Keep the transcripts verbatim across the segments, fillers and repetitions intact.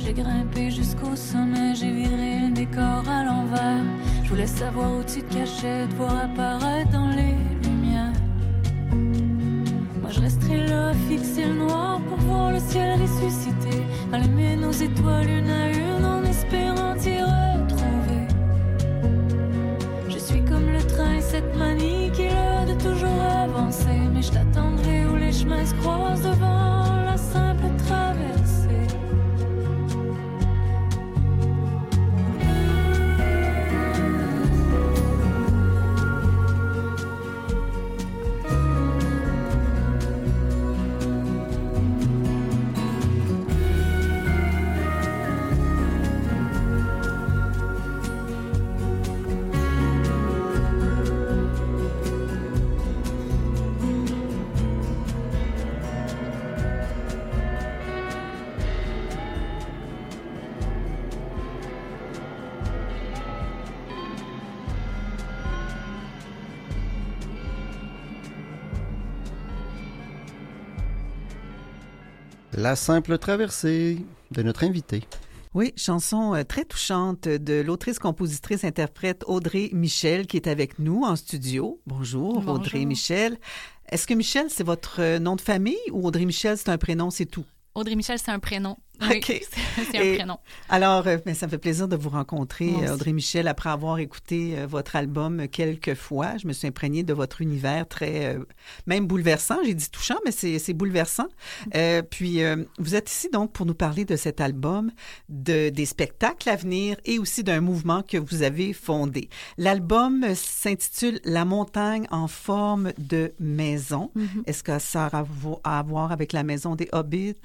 J'ai grimpé jusqu'au sommet, j'ai viré le décor à l'envers. Je voulais savoir où tu te cachais, te voir apparaître dans les lumières. Moi je resterai là, fixer le noir pour voir le ciel ressusciter. Allumer nos étoiles une à une en espérant t'y retrouver. Je suis comme le train, cette manie qui est là de toujours avancer. Mais je t'attendrai où les chemins se croisent devant la simple traversée. La simple traversée de notre invité. Oui, chanson euh, très touchante de l'autrice-compositrice-interprète Audrey Michel qui est avec nous en studio. Bonjour, Bonjour. Audrey Michel. Est-ce que Michel, c'est votre nom de famille ou Audrey Michel, c'est un prénom, c'est tout? Audrey Michel, c'est un prénom. Oui, OK. C'est, c'est un Et prénom. Alors, euh, ben, ça me fait plaisir de vous rencontrer, Moi aussi. Audrey Michel, après avoir écouté euh, votre album quelques fois. Je me suis imprégnée de votre univers très, euh, même bouleversant. J'ai dit touchant, mais c'est, c'est bouleversant. Euh, puis, euh, vous êtes ici donc pour nous parler de cet album, de, des spectacles à venir et aussi d'un mouvement que vous avez fondé. L'album s'intitule « La montagne en forme de maison ». Mm-hmm. Est-ce que ça a à voir avec la maison des Hobbits?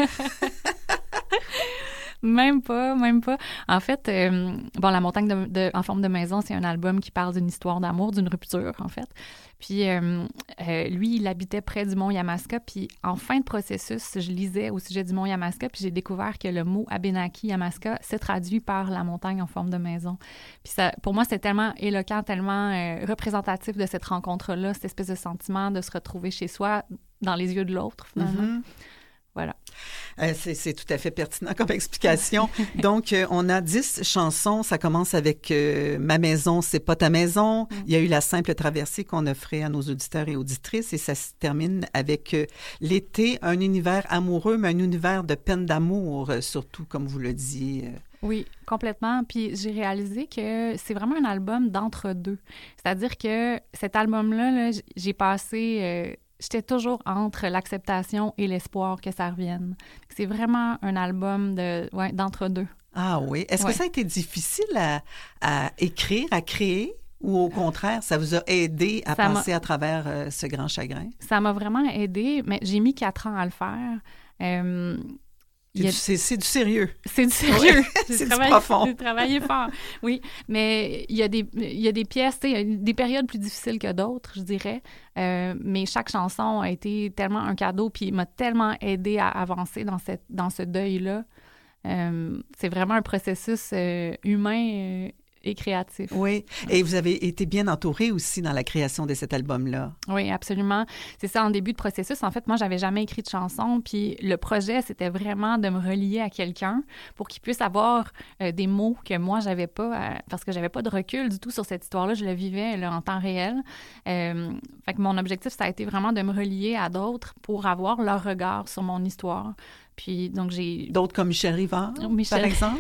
Même pas, même pas. En fait, euh, bon, La montagne de, de, en forme de maison, c'est un album qui parle d'une histoire d'amour, d'une rupture, en fait. Puis euh, euh, lui, il habitait près du mont Yamaska. Puis en fin de processus, je lisais au sujet du mont Yamaska, puis j'ai découvert que le mot Abénaki Yamaska s'est traduit par la montagne en forme de maison. Puis ça, pour moi, c'était tellement éloquent, tellement euh, représentatif de cette rencontre-là, cette espèce de sentiment de se retrouver chez soi dans les yeux de l'autre, finalement. Mm-hmm. Voilà. Euh, c'est, c'est tout à fait pertinent comme explication. Donc, euh, on a dix chansons. Ça commence avec euh, « Ma maison, c'est pas ta maison mm. ». Il y a eu « La simple traversée » qu'on offrait à nos auditeurs et auditrices et ça se termine avec euh, « L'été », un univers amoureux, mais un univers de peine d'amour, euh, surtout, comme vous le disiez. Euh. Oui, complètement. Puis j'ai réalisé que c'est vraiment un album d'entre-deux. C'est-à-dire que cet album-là, là, j'ai passé... Euh, J'étais toujours entre l'acceptation et l'espoir que ça revienne. C'est vraiment un album de, ouais, d'entre-deux. Ah oui. Est-ce ouais. que ça a été difficile à, à écrire, à créer, ou au contraire, ça vous a aidé à ça passer m'a... à travers euh, ce grand chagrin? Ça m'a vraiment aidé, mais j'ai mis quatre ans à le faire. Euh, C'est, a... du, c'est, c'est du sérieux. C'est du sérieux. Oui. C'est du profond. J'ai travaillé fort, oui. Mais il y a des, il y a des pièces, il y a des périodes plus difficiles que d'autres, je dirais. Euh, mais chaque chanson a été tellement un cadeau, puis m'a tellement aidé à avancer dans, cette, dans ce deuil-là. Euh, c'est vraiment un processus euh, humain euh, et créatif. Oui, et vous avez été bien entouré aussi dans la création de cet album-là. Oui, absolument. C'est ça, en début de processus. En fait, moi, j'avais jamais écrit de chanson, puis le projet, c'était vraiment de me relier à quelqu'un pour qu'il puisse avoir euh, des mots que moi, j'avais pas, euh, parce que j'avais pas de recul du tout sur cette histoire-là. Je le vivais là, en temps réel. Euh, fait que mon objectif, ça a été vraiment de me relier à d'autres pour avoir leur regard sur mon histoire. Puis, donc, j'ai... D'autres comme Michel Rivard, Michel... par exemple?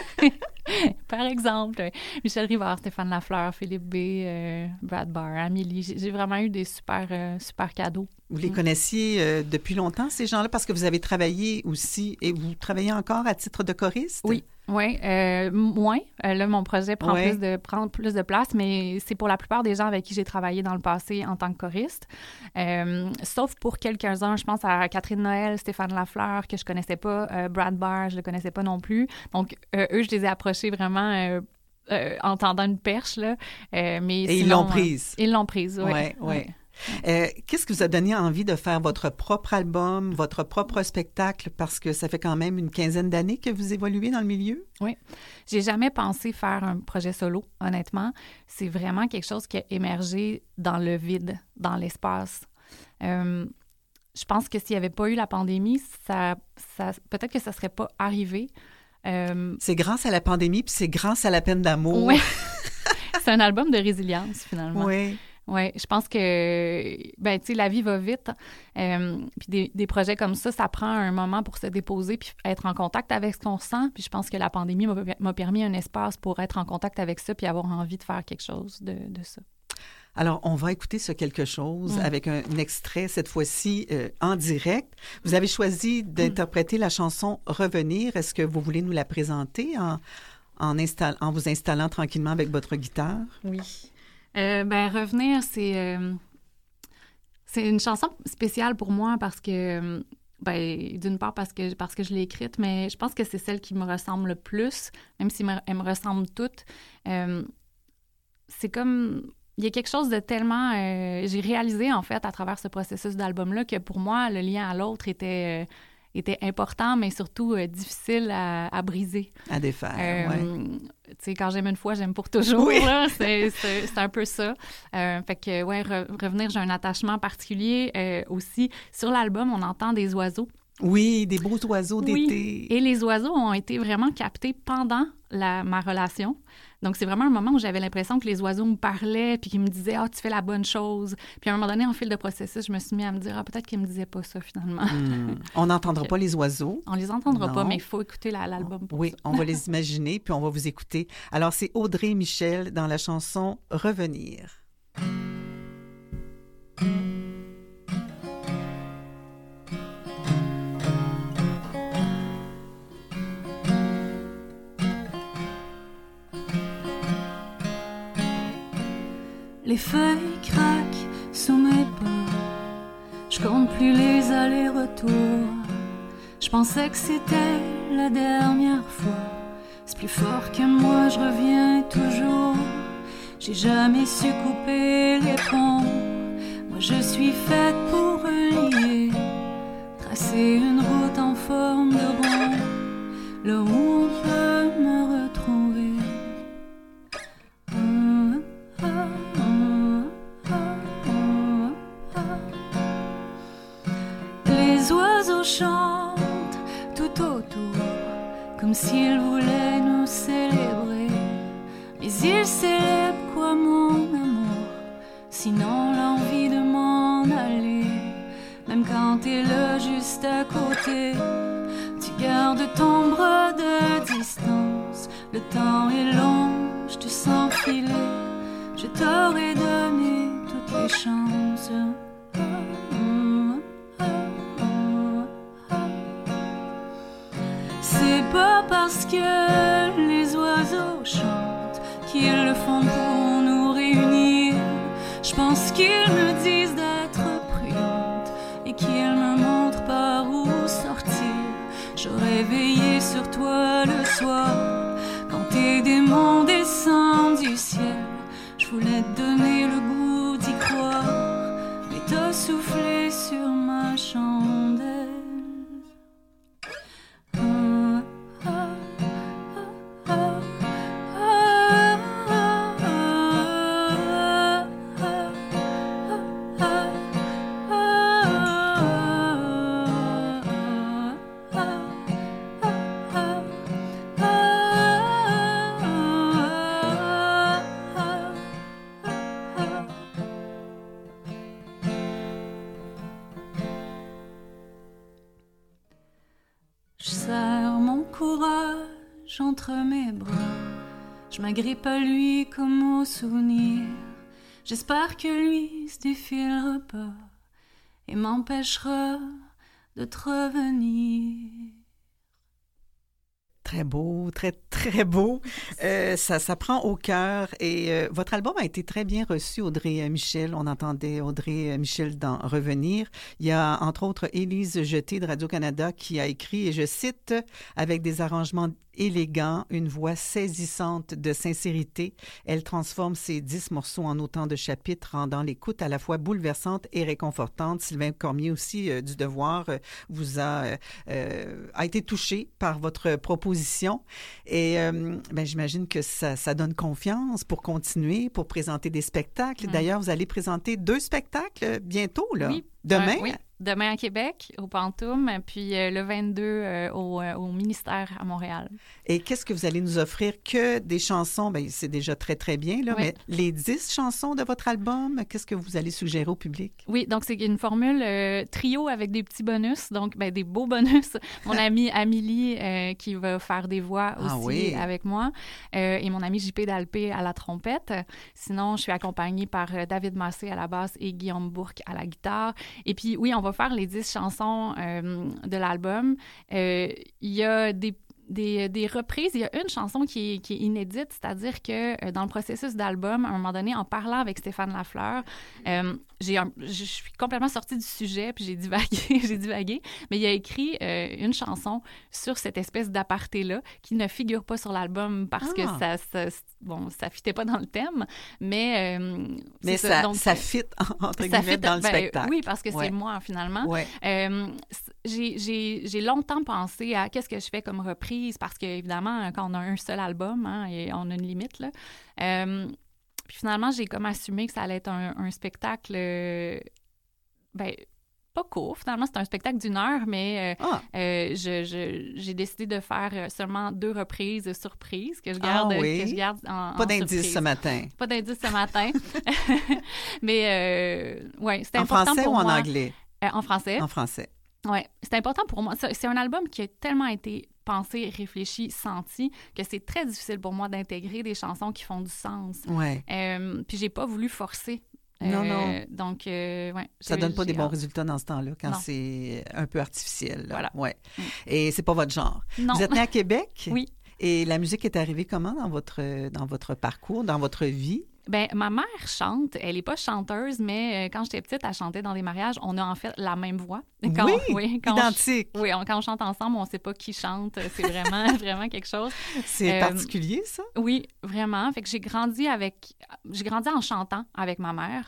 Par exemple, Michel Rivard, Stéphane Lafleur, Philippe B, euh, Brad Barr, Amélie. J'ai, j'ai vraiment eu des super, euh, super cadeaux. Vous les connaissiez euh, depuis longtemps, ces gens-là, parce que vous avez travaillé aussi, et vous travaillez encore à titre de choriste? Oui, oui, euh, moins. Euh, là, mon projet prend, ouais. plus de, prend plus de place, mais c'est pour la plupart des gens avec qui j'ai travaillé dans le passé en tant que choriste. Euh, sauf pour quelques-uns, je pense à Catherine Noël, Stéphane Lafleur, que je connaissais pas, euh, Brad Barr, je le connaissais pas non plus. Donc, euh, eux, je les ai approchés vraiment... Euh, Euh, en tendant une perche, là. Euh, mais Et sinon, ils l'ont prise. Euh, ils l'ont prise, oui. Ouais, ouais. Euh, qu'est-ce qui vous a donné envie de faire votre propre album, votre propre spectacle, parce que ça fait quand même une quinzaine d'années que vous évoluez dans le milieu? Oui. J'ai jamais pensé faire un projet solo, honnêtement. C'est vraiment quelque chose qui a émergé dans le vide, dans l'espace. Euh, je pense que s'il n'y avait pas eu la pandémie, ça, ça, peut-être que ça ne serait pas arrivé. Euh, c'est grâce à la pandémie, puis c'est grâce à la peine d'amour. Oui. C'est un album de résilience, finalement. Oui. Oui, je pense que, ben, tu sais, la vie va vite. Euh, puis des, des projets comme ça, ça prend un moment pour se déposer puis être en contact avec ce qu'on sent. Puis je pense que la pandémie m'a, m'a permis un espace pour être en contact avec ça puis avoir envie de faire quelque chose de, de ça. Alors, on va écouter ce quelque chose Mm. avec un, un extrait, cette fois-ci euh, en direct. Vous avez choisi d'interpréter mm. la chanson « Revenir ». Est-ce que vous voulez nous la présenter en, en, install, en vous installant tranquillement avec votre guitare? Oui. Euh, ben, Revenir, c'est, euh, c'est une chanson spéciale pour moi parce que, ben, d'une part parce que, parce que je l'ai écrite, mais je pense que c'est celle qui me ressemble le plus, même si me, elle me ressemble toutes. Euh, c'est comme... Il y a quelque chose de tellement... Euh, j'ai réalisé, en fait, à travers ce processus d'album-là, que pour moi, le lien à l'autre était... Euh, était important, mais surtout euh, difficile à, à briser. À défaire, euh, oui. Tu sais, quand j'aime une fois, j'aime pour toujours. Oui. Là, c'est, c'est, c'est un peu ça. Euh, fait que, ouais, re- revenir, j'ai un attachement particulier. Euh, aussi, sur l'album, on entend des oiseaux. Oui, des beaux oiseaux Oui. d'été. Et les oiseaux ont été vraiment captés pendant la, ma relation. Donc, c'est vraiment un moment où j'avais l'impression que les oiseaux me parlaient puis qu'ils me disaient « Ah, tu fais la bonne chose ». Puis à un moment donné, en fil de processus, je me suis mis à me dire « Ah, peut-être qu'ils me disaient pas ça, finalement. Mmh. » On n'entendra pas les oiseaux. On les entendra non. pas, mais il faut écouter la, l'album pour oui, ça. on va les imaginer, puis on va vous écouter. Alors, c'est Audrey Michel dans la chanson « Revenir ». Les feuilles craquent sous mes pas. Je compte plus les allers-retours. Je pensais que c'était la dernière fois. C'est plus fort que moi, je reviens toujours. J'ai jamais su couper les ponts. Moi, je suis faite pour relier, tracer une route en forme de rond, là où on peut me retrouver. Les oiseaux chantent tout autour, comme s'ils voulaient nous célébrer. Mais ils célèbrent quoi, mon amour? Sinon l'envie de m'en aller. Même quand t'es là juste à côté, tu gardes ton bras de distance. Le temps est long, je te sens filer. Je t'aurais donné toutes les chances. C'est pas parce que les oiseaux chantent qu'ils le font pour nous réunir. Je pense qu'ils me disent d'être prudente et qu'ils me montrent par où sortir. J'aurais veillé sur toi le soir quand tes démons descendent du ciel. Je voulais te donner le goût d'y croire, mais t'as soufflé sur ma chandelle. Entre mes bras, je m'agrippe à lui comme au souvenir. J'espère que lui se défilera pas et m'empêchera de te revenir. Très beau, très, très beau. Euh, ça, ça prend au cœur. Et euh, votre album a été très bien reçu, Audrey Michel. On entendait Audrey Michel dans « Revenir ». Il y a, entre autres, Élise Jeté de Radio-Canada qui a écrit, et je cite, « Avec des arrangements élégants, une voix saisissante de sincérité, elle transforme ses dix morceaux en autant de chapitres, rendant l'écoute à la fois bouleversante et réconfortante. » Sylvain Cormier aussi, euh, du Devoir, euh, vous a, euh, euh, a été touché par votre proposition. Et euh, ben, j'imagine que ça, ça donne confiance pour continuer, pour présenter des spectacles. Ouais. D'ailleurs, vous allez présenter deux spectacles bientôt, là. Oui. Demain, Euh, oui. Demain à Québec, au Pantoum, puis euh, le vingt-deux euh, au, euh, au ministère à Montréal. Et qu'est-ce que vous allez nous offrir? Que des chansons? Bien, c'est déjà très, très bien, là, Oui. mais les dix chansons de votre album, qu'est-ce que vous allez suggérer au public? Oui, donc c'est une formule euh, trio avec des petits bonus, donc ben, des beaux bonus. Mon amie Amélie euh, qui va faire des voix aussi Ah oui. avec moi euh, et mon ami J P Dalpé à la trompette. Sinon, je suis accompagnée par euh, David Massé à la basse et Guillaume Bourque à la guitare. Et puis, oui, on va faire les dix chansons euh, de l'album. Euh, Il y a des Des, des reprises. Il y a une chanson qui est, qui est inédite, c'est-à-dire que euh, dans le processus d'album, à un moment donné, en parlant avec Stéphane Lafleur, euh, j'ai un, je suis complètement sortie du sujet, puis j'ai divagué, j'ai divagué, mais il a écrit euh, une chanson sur cette espèce d'aparté-là qui ne figure pas sur l'album parce Ah. que ça, ça, bon, ça fitait pas dans le thème, mais... Euh, Mais c'est ça, donc, ça fit, entre ça guillemets, fit, dans le ben, spectacle. Oui, parce que Ouais. c'est moi, finalement. Ouais. Euh, j'ai, j'ai, j'ai longtemps pensé à qu'est-ce que je fais comme reprise, parce qu'évidemment, quand on a un seul album, hein, et on a une limite, là. Euh, puis finalement, j'ai comme assumé que ça allait être un, un spectacle, euh, ben, pas court. Finalement, c'est un spectacle d'une heure, mais euh, Ah. euh, je, je, j'ai décidé de faire seulement deux reprises surprises que je garde, Ah oui? que je garde en, Pas en d'indice surprise. ce matin. Pas d'indice ce matin. Mais, euh, ouais, c'était En important français pour ou en moi. anglais? Euh, en français. En français. Oui, c'est important pour moi. C'est c'est un album qui a tellement été pensé, réfléchi, senti, que c'est très difficile pour moi d'intégrer des chansons qui font du sens. Ouais. Euh, puis j'ai pas voulu forcer. Non, Euh, non. Donc, euh, ouais. Ça j'ai- donne pas j'ai des bons hâte. résultats dans ce temps-là, quand Non. c'est un peu artificiel. Là. Voilà. Ouais. Mm. Et c'est pas votre genre. Non. Vous êtes né à Québec? Oui. Et la musique est arrivée comment dans votre, dans votre parcours, dans votre vie? Ben, ma mère chante. Elle est pas chanteuse, mais euh, quand j'étais petite, elle chantait dans des mariages. On a en fait la même voix. Quand, Oui, quand identique. On, oui, on- quand on chante ensemble, on sait pas qui chante. C'est vraiment, vraiment quelque chose. C'est Euh, particulier, ça? Oui, vraiment. Fait que j'ai grandi avec, j'ai grandi en chantant avec ma mère.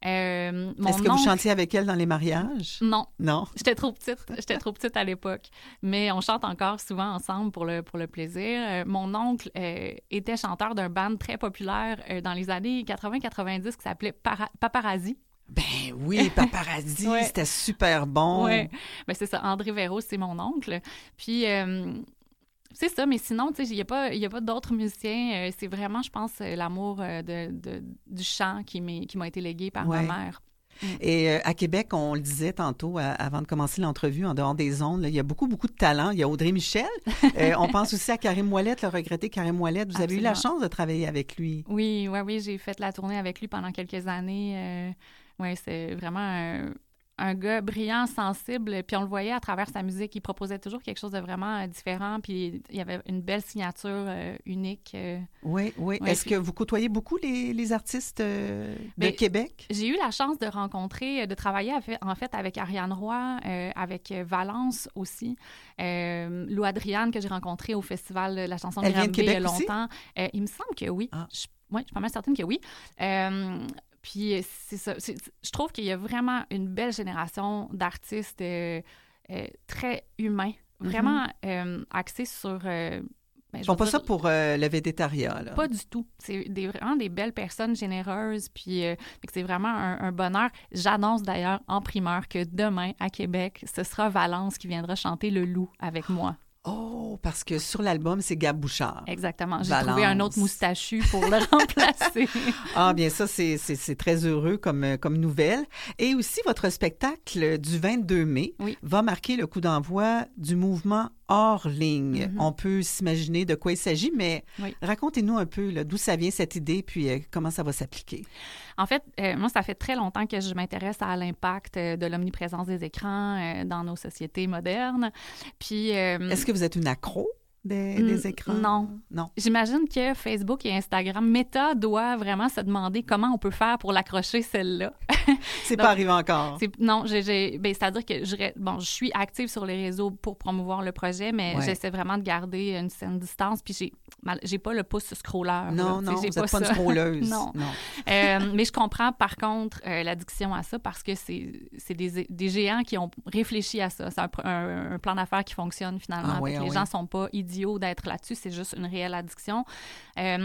Euh, mon Est-ce que vous oncle- chantiez avec elle dans les mariages? Non. Non. J'étais trop petite. J'étais trop petite à l'époque. Mais on chante encore souvent ensemble pour le, pour le plaisir. Euh, mon oncle euh, était chanteur d'un band très populaire euh, dans les années quatre-vingts quatre-vingt-dix qui s'appelait Para- Paparazzi. Ben oui, Paparazzi, Ouais. c'était super bon. Oui, ben, c'est ça. André Véro, c'est mon oncle. Puis, euh, c'est ça. Mais sinon, tu sais, il n'y a pas, il y a pas d'autres musiciens. Euh, c'est vraiment, je pense, euh, l'amour euh, de, de- du chant qui m'est- qui m'a été légué par Ouais. ma mère. Et euh, à Québec, on le disait tantôt à- avant de commencer l'entrevue, en dehors des ondes, là, il y a beaucoup, beaucoup de talent. Il y a Audrey Michel. Euh, on pense aussi à Karim Ouellette, le regretté Karim Ouellette. Vous avez eu la Absolument. chance de travailler avec lui. Oui, oui, oui, j'ai fait la tournée avec lui pendant quelques années. Euh, oui, c'est vraiment un, un gars brillant, sensible. Puis on le voyait à travers sa musique. Il proposait toujours quelque chose de vraiment euh, différent. Puis il y avait une belle signature euh, unique. euh. Oui, oui. Ouais, Est-ce puis- que vous côtoyez beaucoup les, les artistes euh, de Ben, Québec? J'ai eu la chance de rencontrer, de travailler avec- en fait avec Ariane Roy, euh, avec Valence aussi. Euh, Lou Adriane, que j'ai rencontré au Festival de la chanson de Elle vient de Granby il y a Québec aussi? longtemps. Euh, il me semble que oui. Ah. Je, ouais, je suis pas mal certaine que oui. Euh, puis c'est ça. c'est- je trouve qu'il y a vraiment une belle génération d'artistes euh, euh, très humains, vraiment euh, axés sur... euh, ben, Ils je font veux pas dire, ça pour euh, le végétariat, là. pas du tout. C'est des, vraiment des belles personnes généreuses. Puis euh, fait que c'est vraiment un, un bonheur. J'annonce d'ailleurs en primeur que demain, à Québec, ce sera Valence qui viendra chanter Le Loup avec moi. Oh, parce que sur l'album, c'est Gab Bouchard. Exactement. J'ai Valence. trouvé un autre moustachu pour le remplacer. Ah, bien ça, c'est, c'est, c'est très heureux comme, euh, comme nouvelle. Et aussi, votre spectacle du vingt-deux mai Oui. va marquer le coup d'envoi du mouvement hors ligne. Mhm. On peut s'imaginer de quoi il s'agit, mais Oui. racontez-nous un peu là, d'où ça vient cette idée, puis euh, comment ça va s'appliquer. En fait, euh, moi, ça fait très longtemps que je m'intéresse à l'impact euh, de l'omniprésence des écrans euh, dans nos sociétés modernes. Puis... euh, Est-ce que vous êtes une accro des, Mm, des écrans? non. Non. J'imagine que Facebook et Instagram, Meta doit vraiment se demander comment on peut faire pour l'accrocher, celle-là. C'est Donc, pas arrivé encore. C'est- non, j'ai, j'ai- ben, c'est-à-dire que je, re- bon, je suis active sur les réseaux pour promouvoir le projet, mais Ouais. j'essaie vraiment de garder une certaine distance. Puis j'ai, mal- j'ai pas le pouce scrolleur. Non, là, non, tu sais, vous j'ai n'êtes pas une ça. scrolleuse. Non. non. Euh, mais je comprends par contre euh, l'addiction à ça parce que c'est, c'est des, des géants qui ont réfléchi à ça. C'est un, pr- un- un plan d'affaires qui fonctionne finalement. Ah oui, Fait que ah les oui. gens sont pas idiots d'être là-dessus, c'est juste une réelle addiction. Euh,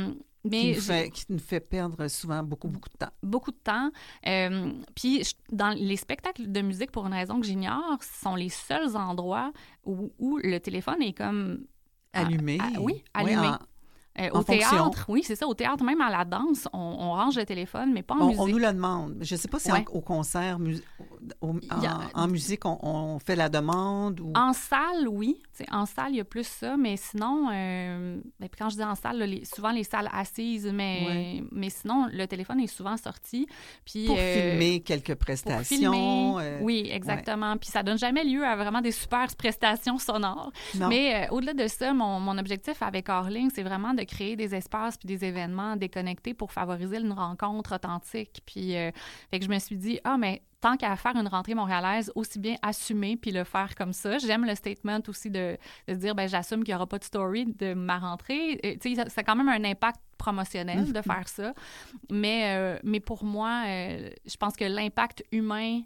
Mais qui, nous fait, qui nous fait perdre souvent beaucoup, beaucoup de temps. Beaucoup de temps. Euh, puis, dans les spectacles de musique, pour une raison que j'ignore, sont les seuls endroits où, où le téléphone est comme... Allumé. À, à, oui, allumé. Oui, en... Euh, au fonction. théâtre, oui, c'est ça. Au théâtre, même à la danse, on, on range le téléphone, mais pas en on, musique. On nous le demande. Je ne sais pas si ouais. en, au concert, mu- au, en, a, en musique, on, on fait la demande. Ou... En salle, oui. T'sais, en salle, il y a plus ça, mais sinon, euh, ben, quand je dis en salle, là, les, souvent les salles assises, mais, ouais. mais sinon, le téléphone est souvent sorti. Puis, pour euh, filmer quelques prestations. Pour filmer, euh, oui, exactement. Ouais. Puis ça donne jamais lieu à vraiment des super prestations sonores. Non. Mais euh, au-delà de ça, mon, mon objectif avec Orling, c'est vraiment de créer des espaces puis des événements déconnectés pour favoriser une rencontre authentique. Puis, euh, fait que je me suis dit, ah, mais tant qu'à faire une rentrée montréalaise, aussi bien assumer puis le faire comme ça. J'aime le statement aussi de, de se dire, ben j'assume qu'il n'y aura pas de story de ma rentrée. Tu sais, c'est quand même un impact promotionnel de faire ça. Mais, euh, mais pour moi, euh, je pense que l'impact humain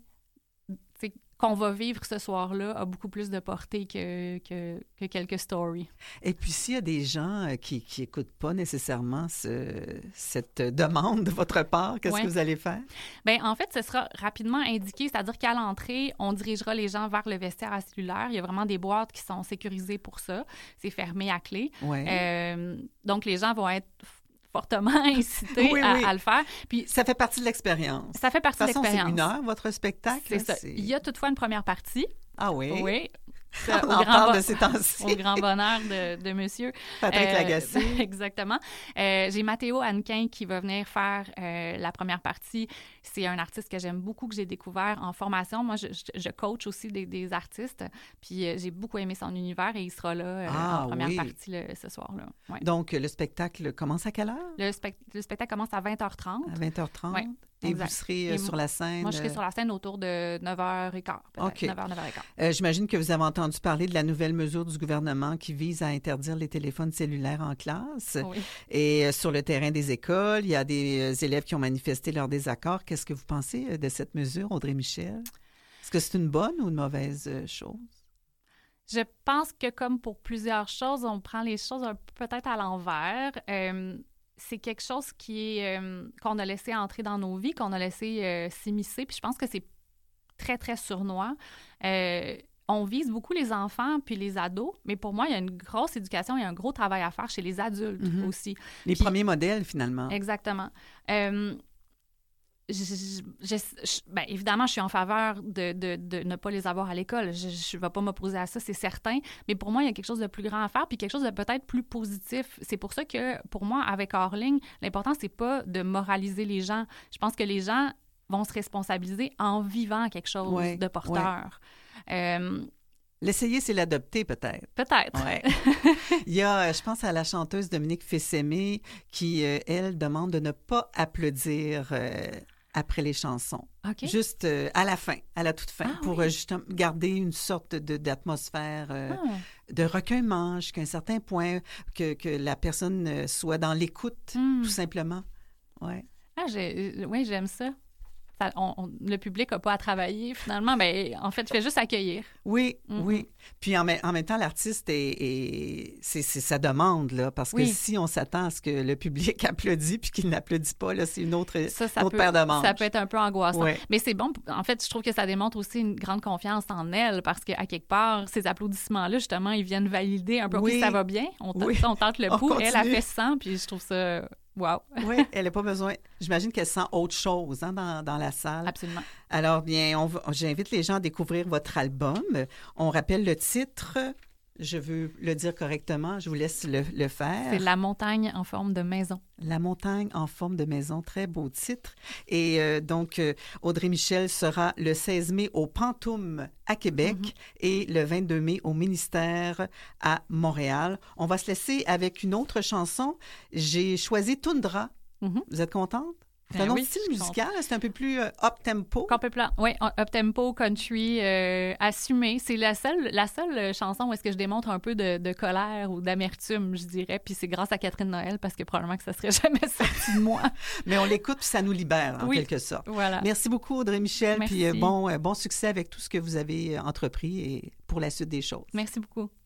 qu'on va vivre ce soir-là a beaucoup plus de portée que, que, que quelques stories. Et puis, s'il y a des gens qui n'écoutent pas nécessairement ce, cette demande de votre part, qu'est-ce ouais. que vous allez faire? Bien, en fait, ce sera rapidement indiqué, c'est-à-dire qu'à l'entrée, on dirigera les gens vers le vestiaire à cellulaire. Il y a vraiment des boîtes qui sont sécurisées pour ça. C'est fermé à clé. Ouais. Euh, donc, les gens vont être fortement incité oui, à, oui. à le faire. Puis ça fait partie de l'expérience. Ça fait partie de, façon, de l'expérience. C'est une heure, votre spectacle? C'est ça. C'est... Il y a toutefois une première partie. Ah oui? Oui. Ça, on en parle bon... de ces temps-ci. Au grand bonheur de, de monsieur. Patrick euh, Lagacé. Exactement. Euh, j'ai Mathéo Hannequin qui va venir faire euh, la première partie. C'est un artiste que j'aime beaucoup, que j'ai découvert en formation. Moi, je, je, je coach aussi des, des artistes. Puis euh, j'ai beaucoup aimé son univers et il sera là euh, ah, en première oui. partie le, ce soir-là. Ouais. Donc, le spectacle commence à quelle heure? Le, spect- le spectacle commence à vingt heures trente. À vingt heures trente? Oui. Et exact. vous serez euh, et sur la scène? Moi, je serai sur la scène autour de neuf heures quinze, peut-être. OK. neuf heures, neuf heures quinze. Euh, j'imagine que vous avez entendu parler de la nouvelle mesure du gouvernement qui vise à interdire les téléphones cellulaires en classe. Oui. Et euh, sur le terrain des écoles, il y a des euh, élèves qui ont manifesté leur désaccord. Qu'est-ce que vous pensez euh, de cette mesure, Audrey Michel? Est-ce que c'est une bonne ou une mauvaise euh, chose? Je pense que comme pour plusieurs choses, on prend les choses un peu peut-être à l'envers. Euh, c'est quelque chose qui est, euh, qu'on a laissé entrer dans nos vies, qu'on a laissé euh, s'immiscer. Puis je pense que c'est très, très sournois. Euh, on vise beaucoup les enfants puis les ados, mais pour moi, il y a une grosse éducation, il y a un gros travail à faire chez les adultes mm-hmm. aussi. Les puis, premiers modèles, finalement. Exactement. Euh, Je, je, je, je, ben, évidemment, je suis en faveur de, de, de ne pas les avoir à l'école. Je ne vais pas m'opposer à ça, c'est certain. Mais pour moi, il y a quelque chose de plus grand à faire puis quelque chose de peut-être plus positif. C'est pour ça que, pour moi, avec Orling, l'important, c'est pas de moraliser les gens. Je pense que les gens vont se responsabiliser en vivant quelque chose ouais, de porteur. Ouais. Euh, L'essayer, c'est l'adopter, peut-être. Peut-être. Ouais. Il y a, je pense à la chanteuse Dominique Fils-Aimé qui, euh, elle, demande de ne pas applaudir euh, après les chansons. Okay. Juste euh, à la fin, à la toute fin, ah, pour oui. euh, justement garder une sorte de, d'atmosphère euh, ah. de recueillement jusqu'à un certain point, que, que la personne soit dans l'écoute, mm. tout simplement. Ouais. Ah, j'ai, oui, j'aime ça. Ça, on, on, le public n'a pas à travailler, finalement. Ben, en fait, il fait juste accueillir. Oui, mm-hmm. oui. Puis en, en même temps, l'artiste, est, est, c'est, c'est sa demande, là, parce oui. que si on s'attend à ce que le public applaudit puis qu'il n'applaudit pas, là, c'est une autre, ça, ça autre peut, paire de manches. Ça peut être un peu angoissant. Ouais. Mais c'est bon. En fait, je trouve que ça démontre aussi une grande confiance en elle, parce qu'à quelque part, ces applaudissements-là, justement, ils viennent valider un peu oui. que ça va bien. On tente, oui. on tente le pouls. Elle a fait cent, puis je trouve ça... Wow. Oui, elle n'a pas besoin. J'imagine qu'elle sent autre chose hein, dans, dans la salle. Absolument. Alors, bien, on va, j'invite les gens à découvrir votre album. On rappelle le titre. Je veux le dire correctement. Je vous laisse le, le faire. C'est La montagne en forme de maison. La montagne en forme de maison. Très beau titre. Et euh, donc, euh, Audrey Michel sera le seize mai au Pantoum à Québec mm-hmm. et le vingt-deux mai au Ministère à Montréal. On va se laisser avec une autre chanson. J'ai choisi Toundra. Mm-hmm. Vous êtes contente? C'est ben un autre oui, style musical, c'est un peu plus euh, up-tempo. Complètement, oui, up-tempo, country, euh, assumé. C'est la seule, la seule chanson où est-ce que je démontre un peu de, de colère ou d'amertume, je dirais. Puis c'est grâce à Catherine Noël, parce que probablement que ça serait jamais sorti de moi. Mais on l'écoute, puis ça nous libère, en oui, quelque sorte. Voilà. Merci beaucoup, Audrey Michel. Merci. Puis euh, bon, euh, bon succès avec tout ce que vous avez entrepris et pour la suite des choses. Merci beaucoup.